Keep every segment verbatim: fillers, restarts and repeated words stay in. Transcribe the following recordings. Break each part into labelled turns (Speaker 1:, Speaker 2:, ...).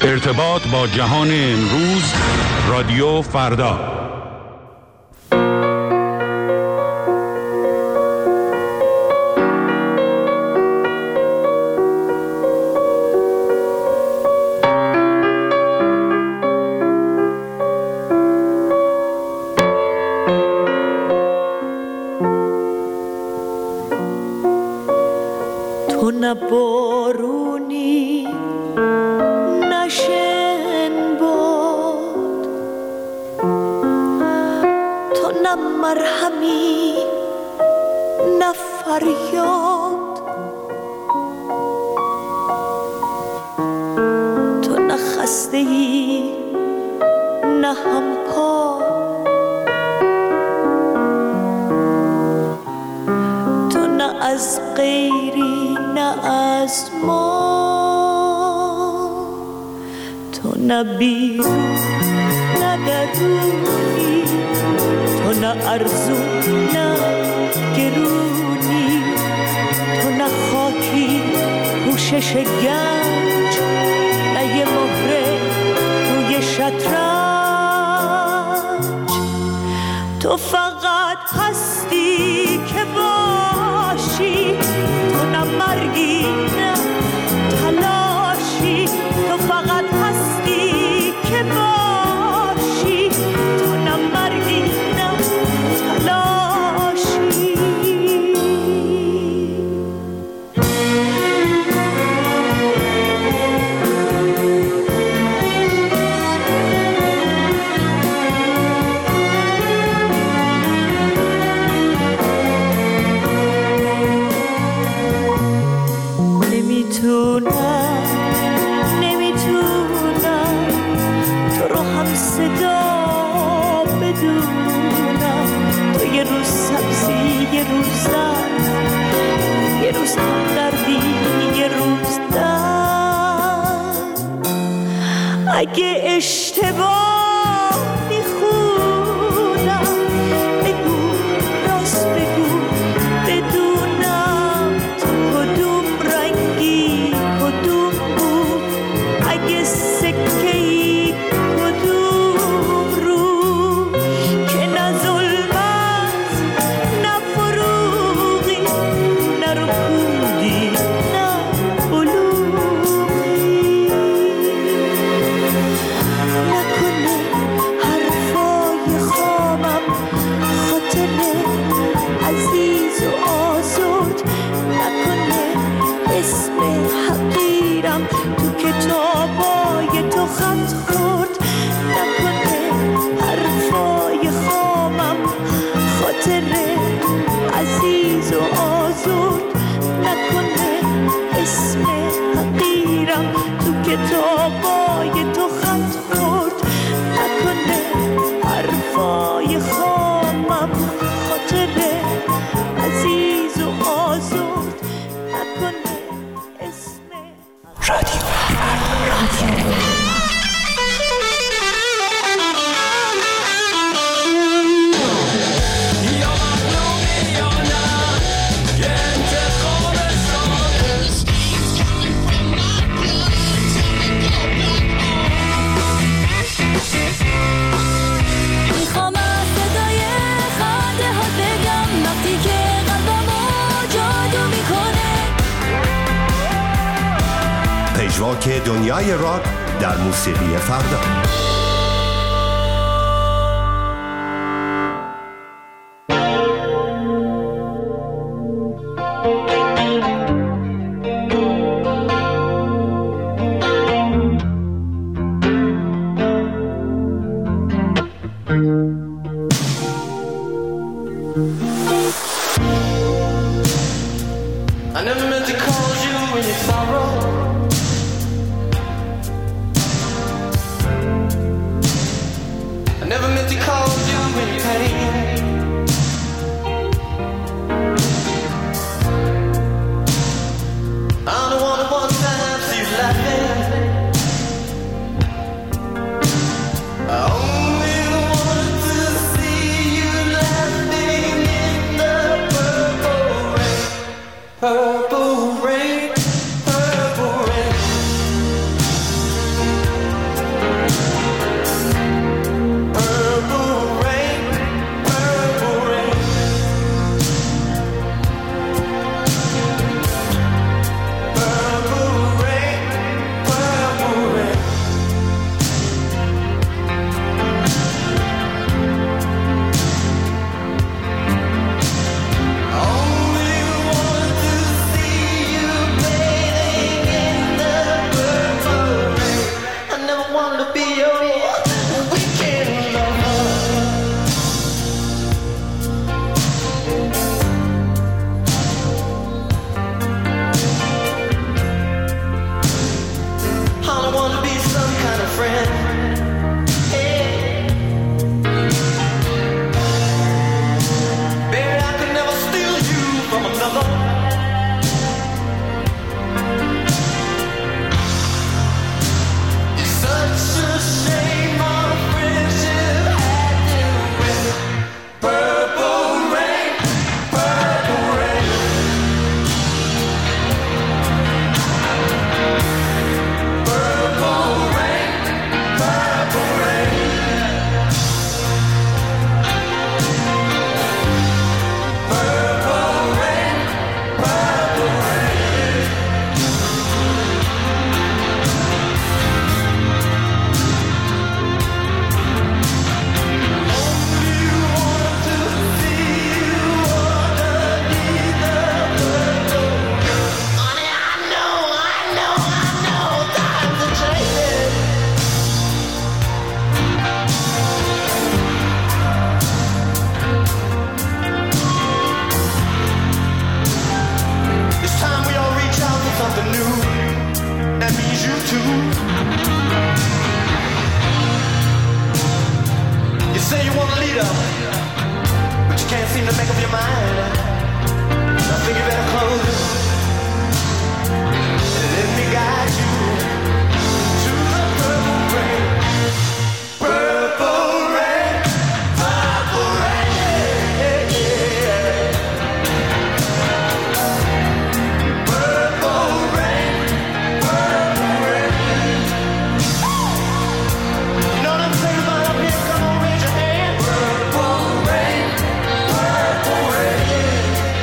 Speaker 1: ارتباط با جهان امروز، رادیو فردا.
Speaker 2: تو نه بارونی نه شن باد، تو نه مرهمی نه فریاد، تو نه خسته ای نه همپا، تو نه از غیری نه از ما، تو نه بیرون نه درونی، تو نه ارزون نه گرونی، تو نه خاکی پوشش گنج نه یه مهره روی شطرنج، تو فقط هستی که باشی، تو نه مرگی نه تلاشی، تو فقط هستی که باشی، تو نه مرگی نه تلاشی. نمیتونم نمیتونم تو رو هم صدا بدونم، تو یه روز سبزی یه روز زرد، یه روز دردی یه روز درد. اگه اشتباه میخونم بگو، راست بگو بدونم تو کدوم رنگی کدوم بود، اگه سکه‌ای کدوم رو، که نه ظلمت نه فروغی نه رکودی نه بلوغی. نکنه حرفای خامم خاطر عزیز و آزرد، نکنه اسم حقیرم تو کتابای تو خط خورد، نکنه حرفای خامم خاطر عزیز و آزرد، نکنه اسم حقیرم تو کتابای تو خط خورد، نکنه حرفای خامم خاطر عزیز و آزرد، نکنه اسم رادیو رادیو
Speaker 3: پژواک دنیای راک در موسیقی فردا.
Speaker 4: I never meant to call you when you sorrow. too. You say you want a leader, but you can't seem to make up your mind. I think you better close and let me guide you to the purple rain. Purple rain, purple rain, yeah, yeah. Purple rain, purple rain. You know what I'm saying about up here? Come on, raise your hand. Purple rain, purple rain.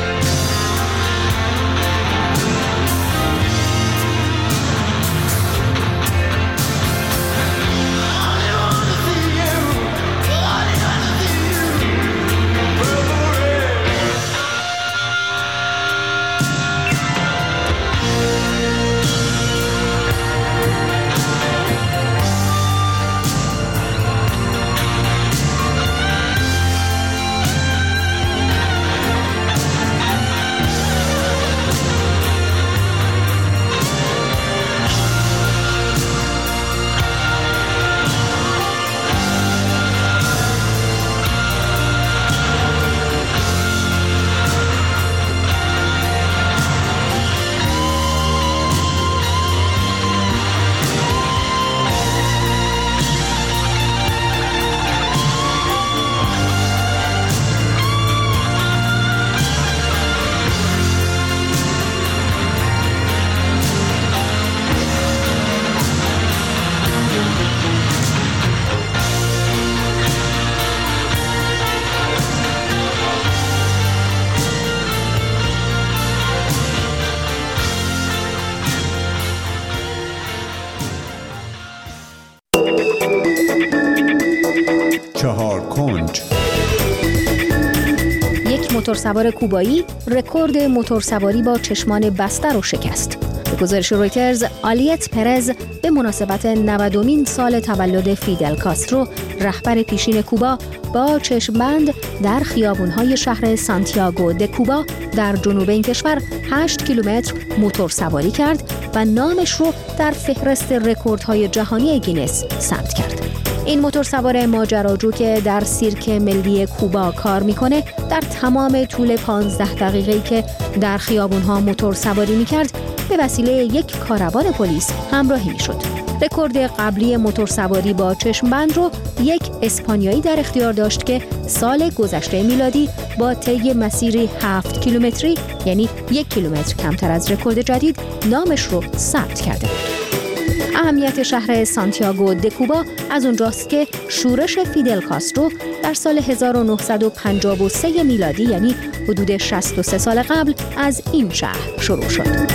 Speaker 3: چهار کنج.
Speaker 5: یک موتورسوار کوبایی رکورد موتورسواری با چشمان بسته رو شکست. به گزارش رویترز، آلیت پرز به مناسبت نودمین سال تولد فیدل کاسترو، رهبر پیشین کوبا، با چشمبند در خیابان‌های شهر سانتیاگو د کوبا در جنوب این کشور هشت کیلومتر موتورسواری کرد و نامش رو در فهرست رکوردهای جهانی گینس ثبت کرد. این موتورسوار ماجراجو که در سیرک ملی کوبا کار میکنه، در تمام طول پانزده دقیقه‌ای که در خیابون‌ها موتورسواری میکرد به وسیله یک کاروان پلیس همراهی میشد. رکورد قبلی موتورسواری با چشمبند رو یک اسپانیایی در اختیار داشت که سال گذشته میلادی با طی مسیری هفت کیلومتری، یعنی یک کیلومتر کمتر از رکورد جدید، نامش رو ثبت کرده بود. اهمیت شهر سانتیاگو د کوبا از اونجاست که شورش فیدل کاسترو در سال هزار و نهصد و پنجاه و سه میلادی، یعنی حدود شصت و سه سال قبل، از این شهر شروع شد.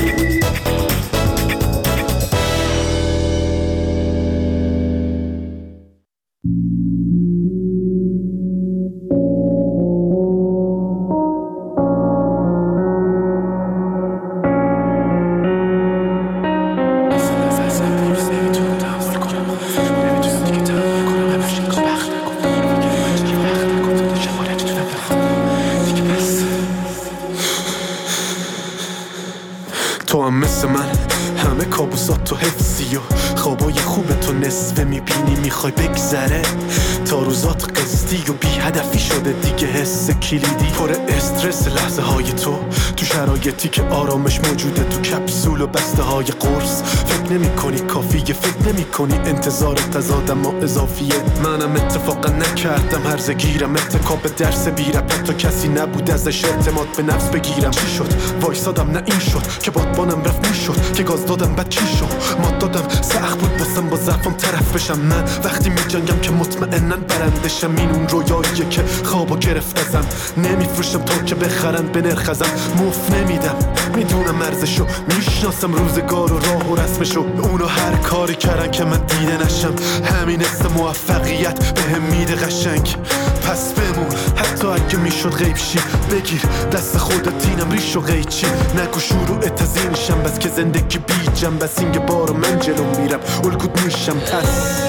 Speaker 6: تو هم مثل من همه کابوسات تو حفظی و خوابای خوب تو نصفه میبینی میخوای بگذره تا روزات قصدی و بی هدفی شده دیگه. حس کلیدی پر استرس لحظه های تو تو شرایطی که آرامش موجوده تو کپسول و بسته های قرص. فکر نمی کنی کافیه، فکر نمی کنی انتظارت از آدم ها اضافیه. منم اتفاقا نکردم هرزه گیرم اتکاب به درس بیرم، تا کسی نبود ازش اعتماد به نفس بگیرم. چی شد؟ وایسادم نه این شد که بادبانم رفت میشد که گاز دادم بعد چی شد؟ ماد دادم سخت بود باسم با ضعفم طرف بشم. من وقتی میجنگم که مطمئنن برندشم. این اون رویاییه که خوابو گرفت ازم. نمیفروشم تا که بخرن به نرخ ازم. مفت نمیدم، میدونم ارزشو، میشناسم روزگار و راه و رسمشو. اونو هر کاری کردن که من دیده نشم. همین است موفقیت بهم میده قشنگ. پس بمون حتی اگه میشد غیب شی، بگیر دست خودت اینم ریش و قیچی. نگو شروع تزینشم بس که زندگی بیجم. بس اینگه بارو من جلو میرم الگود میشم. پس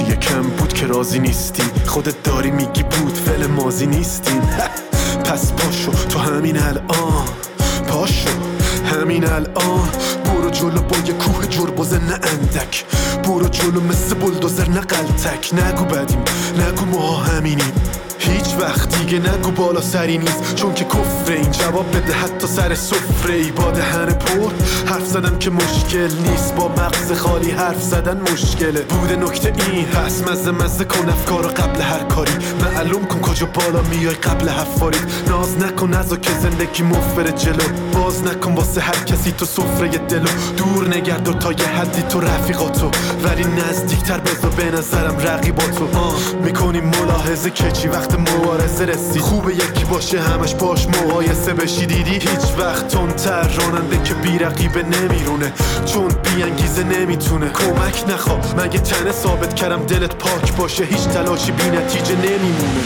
Speaker 6: چیه کم بود که راضی نیستی، خودت داری میگی بود فعل ماضی نیستین. پس پاشو تو همین الان، پاشو همین الان، برو جلو با یه کوه جربوزه نه اندک، برو جلو مثل بلدوزر نه قلتک. نگو بدیم نگو ما همینیم، هیچ وقت دیگه نگو بالا سری نیست، چون که کفره این. جواب بده حتی سر سفره ای، با دهن پر حرف زدم که مشکل نیست، با مغز خالی حرف زدن مشکله. بوده نکته این پس مزه مزه کن افکارو قبل هر کاری، معلوم کن کجا بالا میای قبل حفاری. ناز نکن نزا که زندگی مفبر جلو، باز نکن واسه هر کسی تو سفره دلو. دور نگرد و تا یه حدی تو رفیقاتو، ولی نزدیکتر بذار به نظرم رقیباتو. میکنیم ملاحظه که چی وقت مبارزه رسی، خوبه یکی باشه همش باش مقایسه بشی. دیدی هیچ وقت تندتر راننده که بی رقیبه نمیرونه، چون بی انگیزه نمیتونه. کمک نخوا مگه تنه ثابت کردم دلت پاک باشه، هیچ تلاشی بی نتیجه نمیمونه.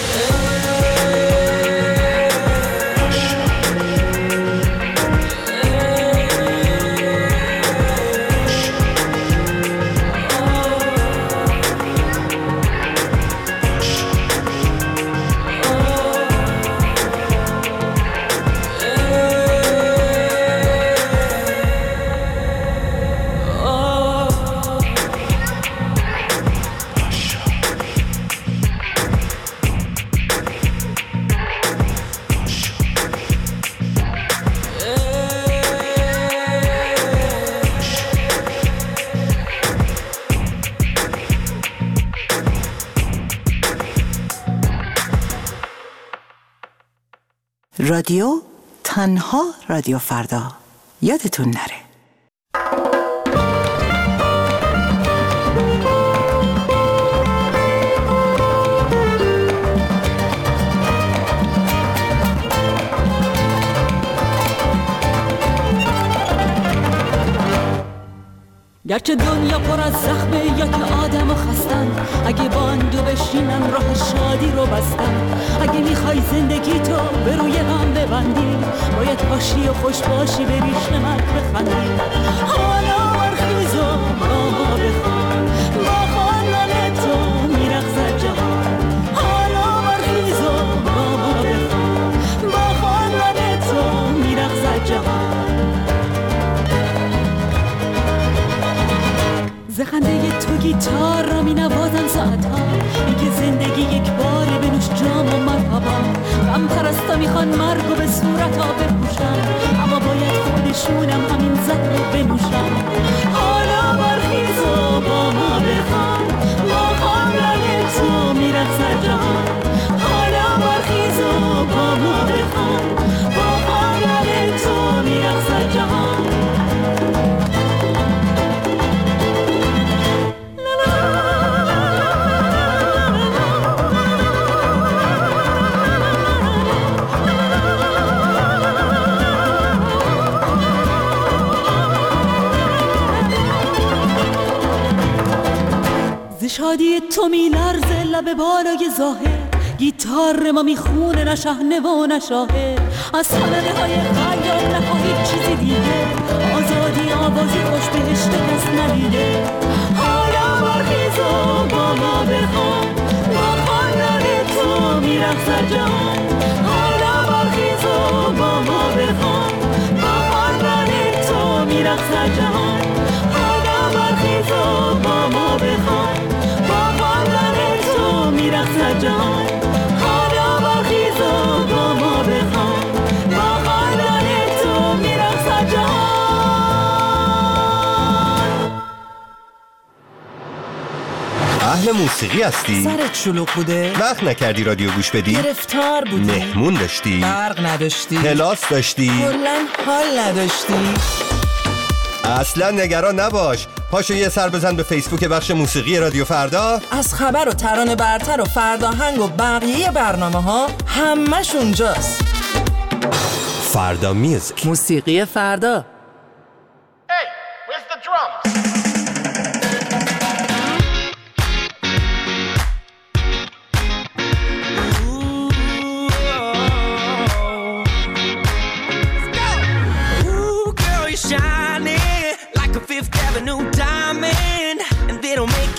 Speaker 7: رادیو تنها رادیو فردا، یادتون نره.
Speaker 2: گرچه دنیا پر از زخمه یا که آدم و خستن، اگه باندو بشینن راه شادی رو بستن. اگه میخوای زندگی تو به روی هم ببندی، باید باشی و خوش باشی بریش نمک بخندی. حالا برخیز و با ما بخوان، با خواندن تو میرقصد جهان. حالا برخیز و با ما بخوان، با خواندن تو میرقصد جهان. زخنده تو گیتار را می نوازم ساعتها، میگه زندگی یک باره بنوش جام و مرحبا. غم پرستا میخوان مرگو به صورتا بپوشن، اما باید خودشونم همین زهر رو بنوشن. حالا برخیز و با ما بخوان، با خواندن تو میرقصد جهان. حالا برخیز و با ما بخوان، با خواندن تو میرقصد جهان. شادی تو می لرزه لب بالای ظاهر، گیتار ما میخونه نه شهنه و نه شاهر. از خانده های خیال نخواهید چیزی دیگه، آزادی آوازی خوش بهشت کس ندیده. حالا برخیز و با ما بخوان، با خواندن تو میرقصد جهان. حالا برخیز و با ما بخوان، با خواندن تو میرقصد جهان. حالا برخیز و با ما بخوان، میرقصد جهان. حالا برخیز و با ما بخوان، با خواندن تو میرقصد جهان.
Speaker 3: اهل موسیقی هستی؟
Speaker 8: سرت شلوغ بوده؟
Speaker 3: وقت نکردی رادیو گوش بدی؟
Speaker 8: گرفتار بودی؟
Speaker 3: مهمون داشتی؟
Speaker 8: برق نداشتی؟
Speaker 3: کلاس داشتی؟
Speaker 8: کلاً حال نداشتی؟
Speaker 3: اصلا نگران نباش، پاشو یه سر بزن به فیسبوک بخش موسیقی رادیو فردا.
Speaker 8: از خبر و ترانه برتر و فرداهنگ و بقیه برنامه ها همش اونجاست.
Speaker 3: فردا میوزیک،
Speaker 8: موسیقی فردا.
Speaker 4: Hey, where's the drums?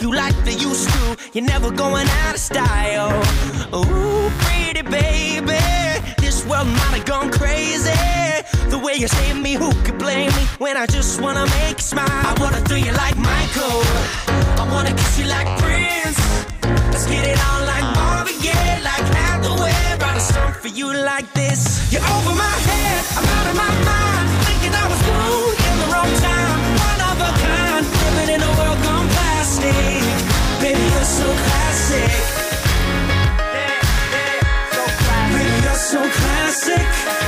Speaker 9: you like they used to. You're never going out of style. Ooh, pretty baby, this world might have gone crazy. The way you save me, who could blame me when I just wanna make you smile? I wanna do you like Michael, I wanna kiss you like Prince. Let's get it on like Marvin Gaye, like Hathaway. Write a song for you like this. You're over my head, I'm out of my mind, thinking I was born in the wrong time. One of a kind, living in a world gone plastic. Baby, you're so classic. Baby, you're so classic.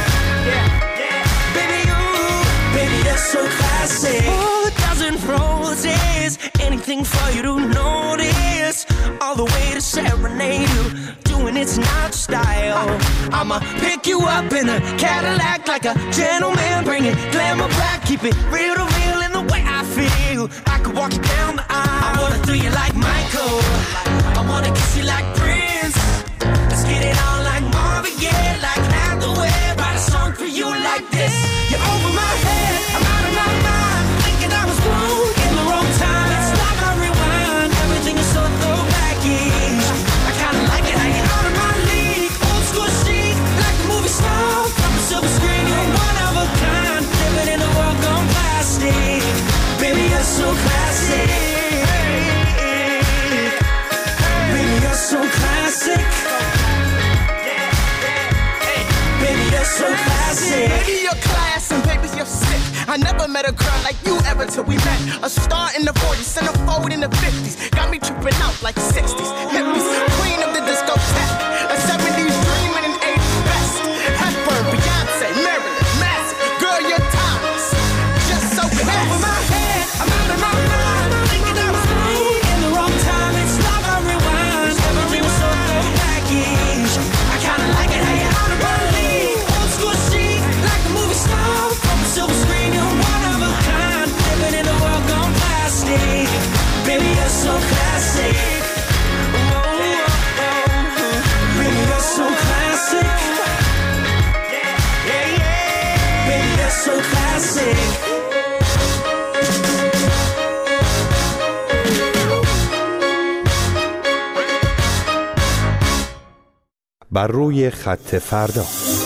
Speaker 9: Baby, you, baby, you're so classic. Oh, a dozen roses, anything for you to notice. All the way to serenade you, doing it's not style. I'ma pick you up in a Cadillac like a gentleman, bring it glamour back, keep it real to real in the way I feel. I could walk you down the aisle. I wanna do you like Michael, I wanna kiss you like Prince. Let's get it on like Marvin Gaye, like Hathaway. Write a song for you like this. You're over my head, I'm out of my mind, thinking I was born in the wrong time. It's like I rewind, everything is so throwback-ish. I kinda like it how you're out of my league. Old school chic, like a movie star from a silver screen. You're one of a kind, living in a world gone plastic. Baby, you're so classic. Baby, you're so classic. Baby, you're so classic.
Speaker 10: Baby, you're class and baby, you're sick. I never met a girl like you ever till we met. A star in the forties, centerfold in the fifties. Got me tripping out like sixties. Hippies, queen of the discotheque. A seventies dream and an eighties best. Hepburn, Beyonce, Marilyn, Massive. Girl, you're timeless. Just so classy. Over my head, I'm out of my mind, thinking I was born in the wrong time. It's like I rewind, everything was so throwback-ish. I kinda like it how you're out of my league. Old school chic, like a movie star from a silver screen. You're one of a kind, living in a world gone plastic. Baby, you're so classic. Oh, oh, oh. Baby, you're so classic. Yeah, yeah. Baby, you're so classic.
Speaker 3: بر روی خط فردا.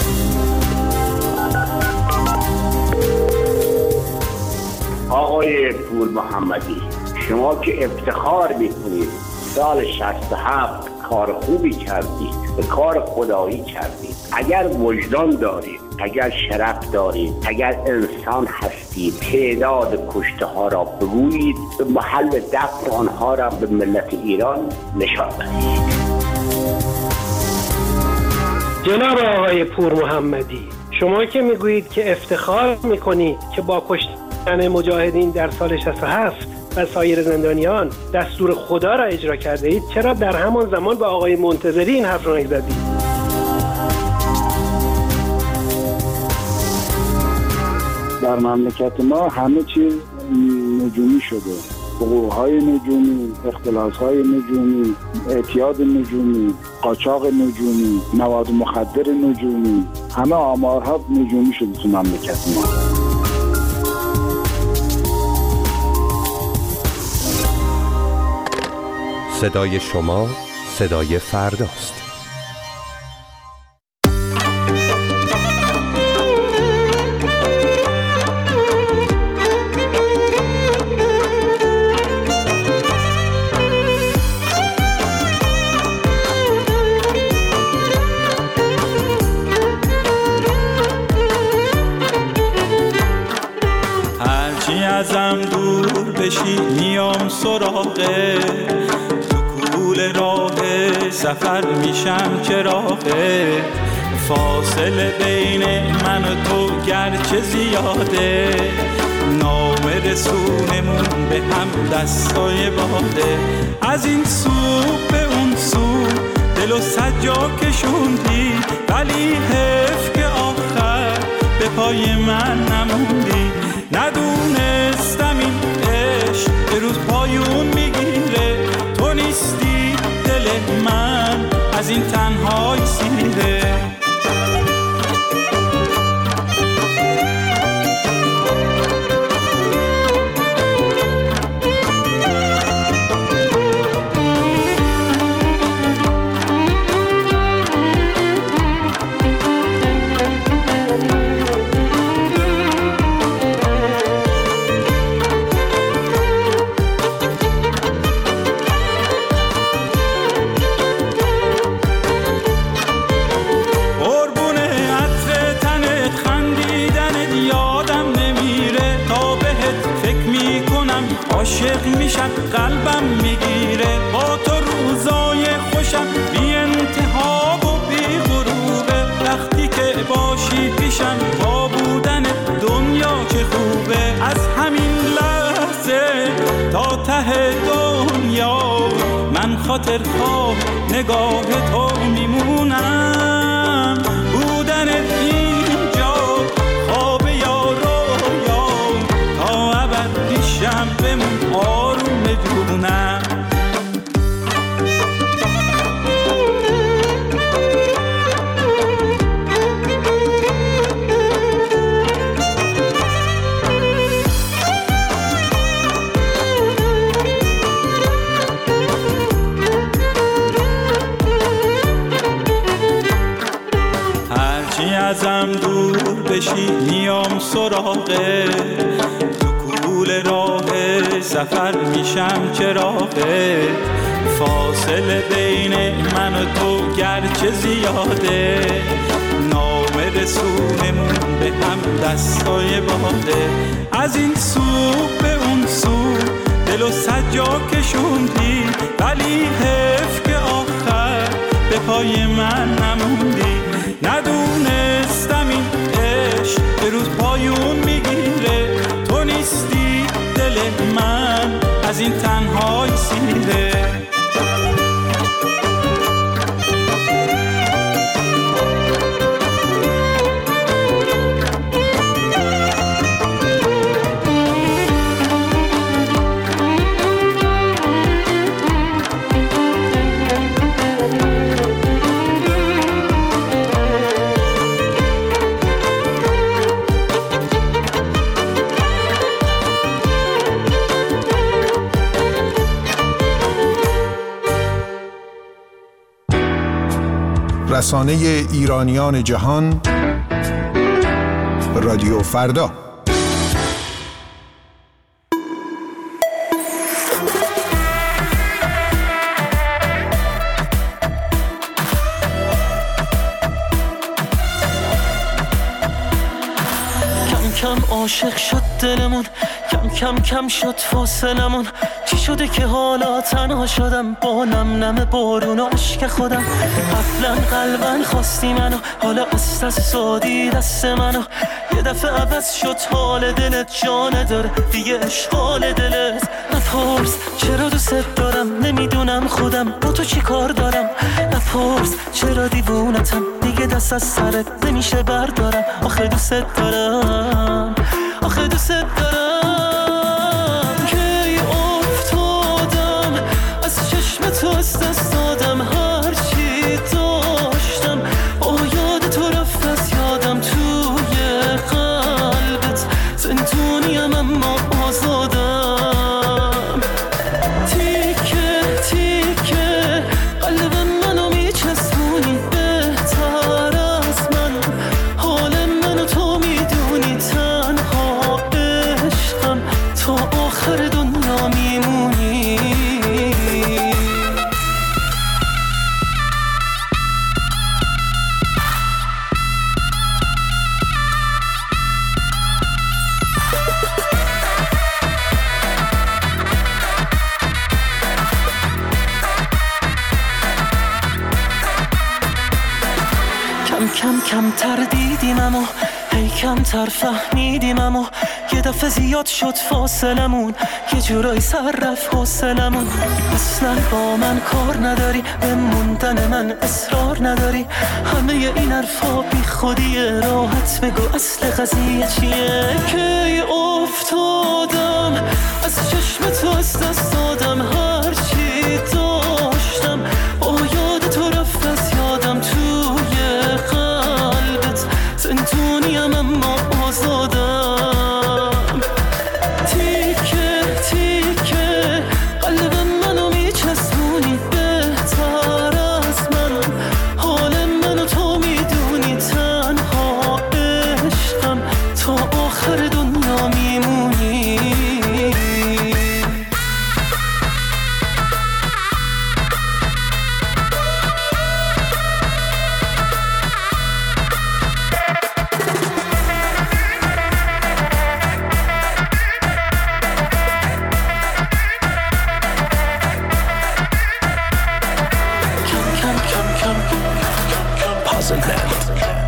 Speaker 11: آقای پور محمدی، شما که افتخار میکنید سال شصت و هفت کار خوبی کردید، به کار خدایی کردید. اگر وجدان دارید، اگر شرف دارید، اگر انسان هستید، تعداد کشته ها را بگویید، به محل دفن آنها را به ملت ایران نشان دهید.
Speaker 12: جناب آقای پور محمدی، شما که میگویید که افتخار میکنید که با کشتن مجاهدین در سال شصت و هفت و سایر زندانیان دستور خدا را اجرا کرده اید، چرا در همان زمان با آقای منتظری این حرف را نزدید؟
Speaker 13: در مملکت ما همه چیز نجومی شده، حقوق‌های نجومی، اختلاس‌های نجومی، اعتیاد نجومی، قاچاق نجومی، مواد مخدر نجومی، همه آمارها نجومی شده تو مملکت ما.
Speaker 3: صدای شما صدای فرداست.
Speaker 14: هرچی ازم دور بشی میام سراغه، طول راه سفر میشم چراغه، فاصله بین من و تو گرچه زیاده، نامه رسونمون به هم دستای باده، از این سو به اون سو دل و سجا کشوندی، ولی حیف که آخر به پای من نموندی، ندونستم این عشق به روز پایون میگیره، تو نیستی دل من از این تنهای سیره. شب قلبم میگیره، با تو روزای خوشم بی انتها و بی غروبه. وقتی که باشی پیشم با بودن دنیا چه خوبه. از همین لحظه تا ته دنیا من خاطر خواه نگاه تو میمونم. بودن اینجا خواب یا رویا، تا ابد پیشم بمون آروم جونم. ازم دور بشی میام سراغه، تو کول راه سفر میشم چراغه. فاصله بین من و تو گرچه زیاده، نام رسونمون به هم دستای باده. از این سو به اون سو دل و سجا کشوندی، ولی حیف که آخر به پای من نموندی. ندونستم این عشق به روز پایون میگیره، تو نیستی دل من از این تنهای سیره.
Speaker 15: رسانه ایرانیان جهان، رادیو فردا.
Speaker 16: کم کم عاشق شد دلمون، کم کم کم شد فاصلمون. چی شده که حالا تنها شدم با نم نم بارون و عشق خودم؟ قبلا قلبن خواستی منو، حالا است از سادی دست منو. یه دفعه عوض شد حال دلت، جانه داره دیگه اشغال دلت. نپرس چرا دوست دارم، نمیدونم خودم با تو چی کار دارم. نپرس چرا دیوونتم، دیگه دست از سرت نمیشه بردارم. آخه دوست دارم، آخه دوست دارم. تو از دست دادم هر چی داشتم، با یاد تو رفت از یادم. توی قلبت زندونیم اما آزادم. تیکه تیکه قلب منو میچسبونی، بهتر از من حال منو تو میدونی. تنها عشقم تا آخر دنیا میمونی. کم کم تر دیدیم اما هی کم تر فهمیدیم اما یه دفعه زیاد شد فاصلمون، یه جورایی سر رفت حوصلمون. اصلا با من کار نداری، به موندن من اصرار نداری. همه این حرفا بی خودیه، راحت بگو اصل قضیه چیه. که افتادم از چشم تو از دست دادم هر چی داشتم، با یاد تو رفت از یادم. توی قلبت زندونیم اما آزادم. تیکه تیکه قلب منو میچسبونی، بهتر از من حال منو تو میدونی. تنها عشقم تا آخر دنیا میمونی. کرد